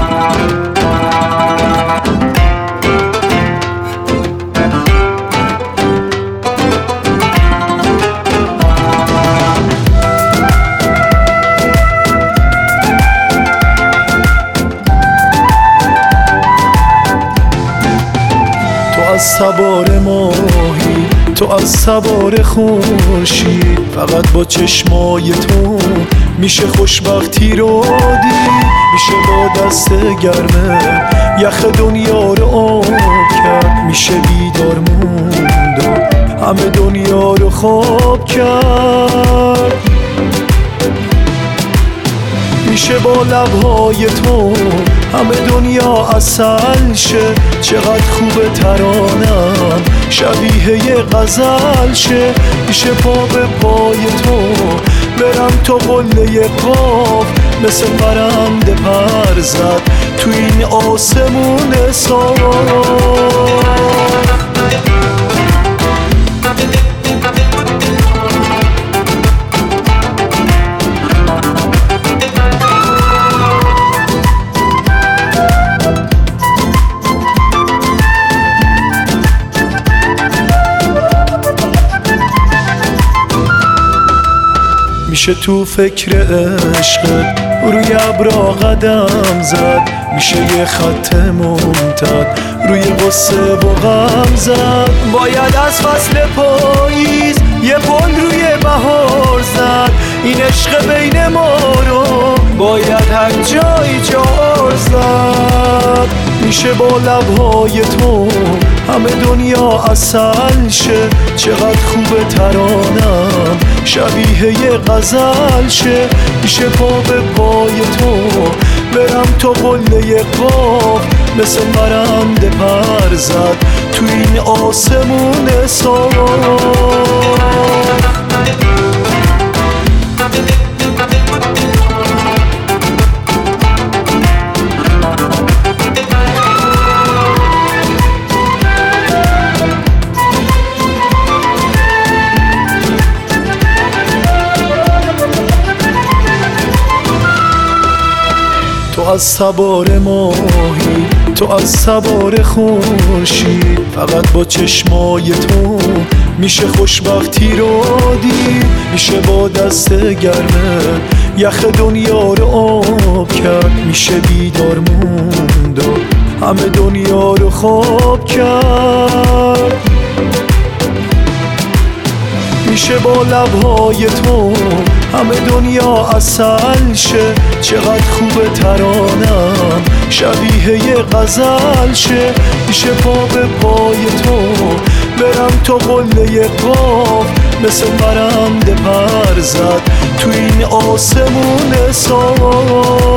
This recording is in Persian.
از سوار ماهی، تو از سوار خورشید، فقط با چشمای تو میشه خوشبختی رو دید. میشه با دست گرمه یخ دنیا رو آب کرد، میشه بیدار موند و همه دنیا رو خواب کرد. میشه با لبهای تو همه دنیا عسل شه، چقدر خوبه ترانم شبیه یه غزل شه. میشه پا به پای تو برم تا قله قاف، مثل پرنده پر زد تو این آسمون صاف. میشه تو فکر عشقت روی ابرا قدم زد، میشه یه خط ممتد روی غصه و غم زد. باید از فصل پاییز یه پل روی بهار زد، این عشق بین ما رو باید هر جایی جار زد. میشه با لبهای تو همه دنیا عسل شه، چقدر خوبه ترانم شبیه یه غزل شه. میشه پا به پای تو برم تا قله قاف، مثل پرنده پر زد تو این آسمون صاف. تو از سوار ماهی، تو از سوار خورشید، فقط با چشمای تو میشه خوشبختی رو دید. میشه با دست گرمه یخ دنیا رو آب کرد، میشه بیدار موند و همه دنیا رو خواب کرد. میشه با لبهای تو همه دنیا عسل شه، چقدر خوبه ترانم شبیه یه غزل شه. میشه پا به پای تو برم تا قله قاف، مثل پرنده پر زد تو این آسمون صاف.